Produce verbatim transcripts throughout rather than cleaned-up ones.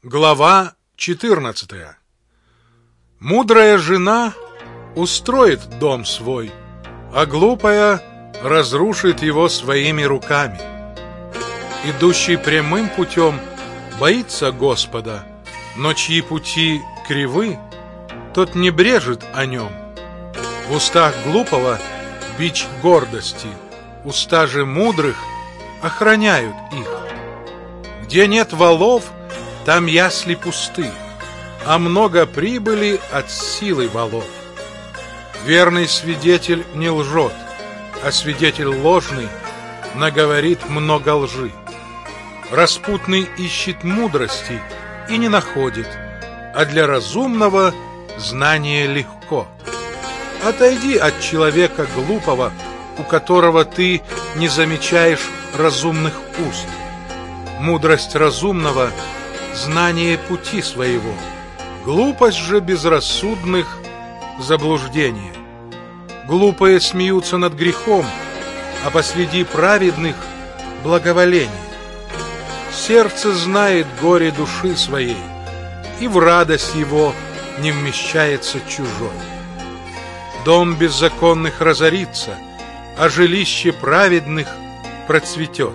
Глава четырнадцатая. Мудрая жена устроит дом свой, а глупая разрушит его своими руками. Идущий прямым путем боится Господа, но чьи пути кривы, тот не брежет о нем. В устах глупого бич гордости, уста же мудрых охраняют их. Где нет волов, там ясли пусты, а много прибыли от силы волов. Верный свидетель не лжет, а свидетель ложный наговорит много лжи. Распутный ищет мудрости и не находит, а для разумного знание легко. Отойди от человека глупого, у которого ты не замечаешь разумных уст. Мудрость разумного — знание пути своего, глупость же безрассудных — заблуждение. Глупые смеются над грехом, а посреди праведных — благоволение. Сердце знает горе души своей, и в радость его не вмещается чужой. Дом беззаконных разорится, а жилище праведных процветет.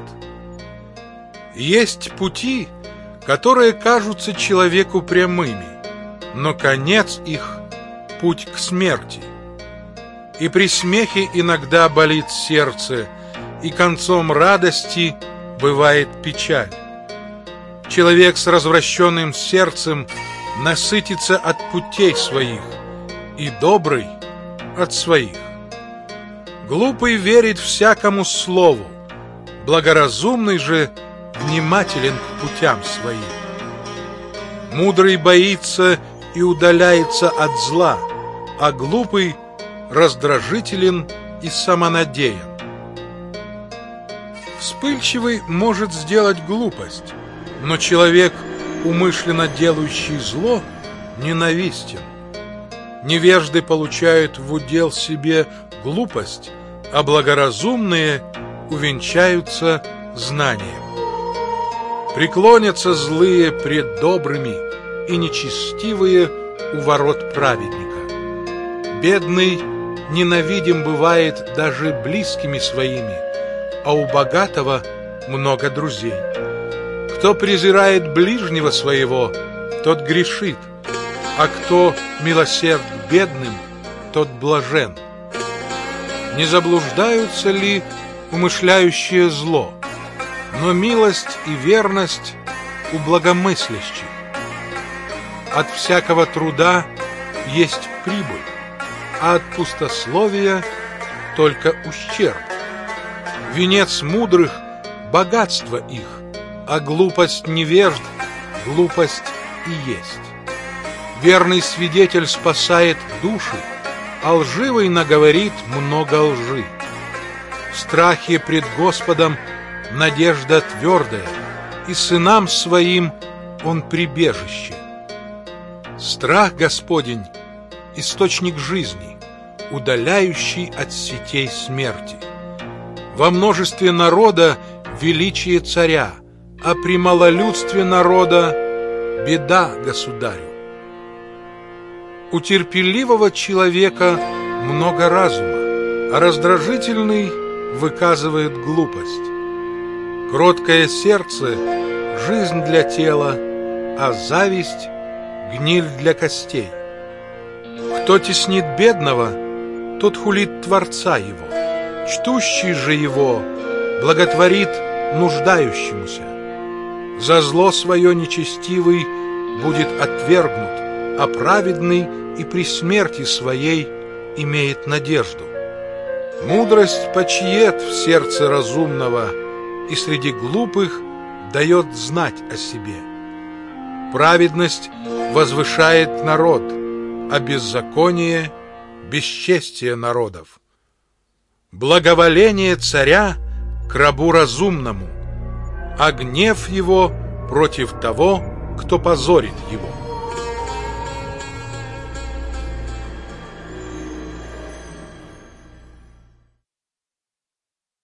Есть пути, которые кажутся человеку прямыми, но конец их — путь к смерти. И при смехе иногда болит сердце, и концом радости бывает печаль. Человек с развращенным сердцем насытится от путей своих, и добрый — от своих. Глупый верит всякому слову, благоразумный же внимателен к путям своим. Мудрый боится и удаляется от зла, а глупый раздражителен и самонадеян. Вспыльчивый может сделать глупость, но человек, умышленно делающий зло, ненавистен. Невежды получают в удел себе глупость, а благоразумные увенчаются знанием. Преклонятся злые пред добрыми и нечестивые у ворот праведника. Бедный ненавидим бывает даже близкими своими, а у богатого много друзей. Кто презирает ближнего своего, тот грешит, а кто милосерд к бедным, тот блажен. Не заблуждаются ли умышляющие зло? Но милость и верность у благомыслящих. От всякого труда есть прибыль, а от пустословия только ущерб. Венец мудрых — богатство их, а глупость невежд — глупость и есть. Верный свидетель спасает души, а лживый наговорит много лжи. В страхе пред Господом надежда твердая, и сынам своим он прибежище. Страх Господень — источник жизни, удаляющий от сетей смерти. Во множестве народа величие царя, а при малолюдстве народа беда государю. У терпеливого человека много разума, а раздражительный выказывает глупость. Кроткое сердце — жизнь для тела, а зависть — гниль для костей. Кто теснит бедного, тот хулит Творца его, чтущий же его благотворит нуждающемуся. За зло свое нечестивый будет отвергнут, а праведный и при смерти своей имеет надежду. Мудрость почиет в сердце разумного, и среди глупых дает знать о себе. Праведность возвышает народ, а беззаконие — бесчестие народов. Благоволение царя к рабу разумному, а гнев его против того, кто позорит его.